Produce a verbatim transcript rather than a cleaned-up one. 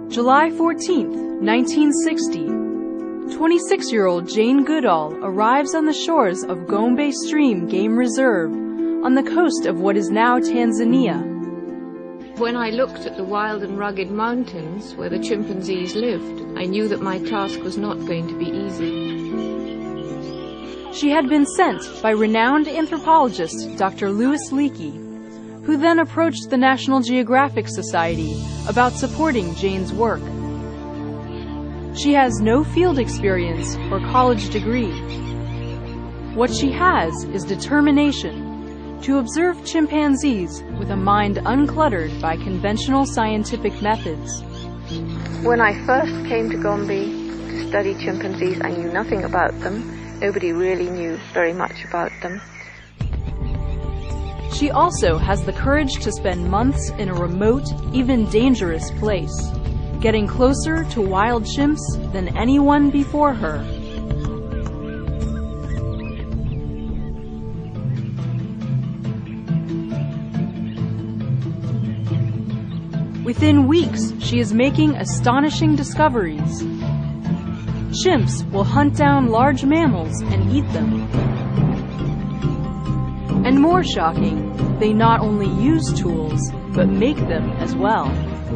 July fourteenth, nineteen sixty. twenty-six-year-old Jane Goodall arrives on the shores of Gombe Stream Game Reserve on the coast of what is now Tanzania. When I looked at the wild and rugged mountains where the chimpanzees lived, I knew that my task was not going to be easy. She had been sent by renowned anthropologist Doctor Louis Leakey, who then approached the National Geographic Society about supporting Jane's work. She has no field experience or college degree. What she has is determination to observe chimpanzees with a mind uncluttered by conventional scientific methods. When I first came to Gombe to study chimpanzees, I knew nothing about them. Nobody really knew very much about them. She also has the courage to spend months in a remote, even dangerous place, getting closer to wild chimps than anyone before her. Within weeks, she is making astonishing discoveries. Chimps will hunt down large mammals and eat them. And more shocking, they not only use tools, but make them as well.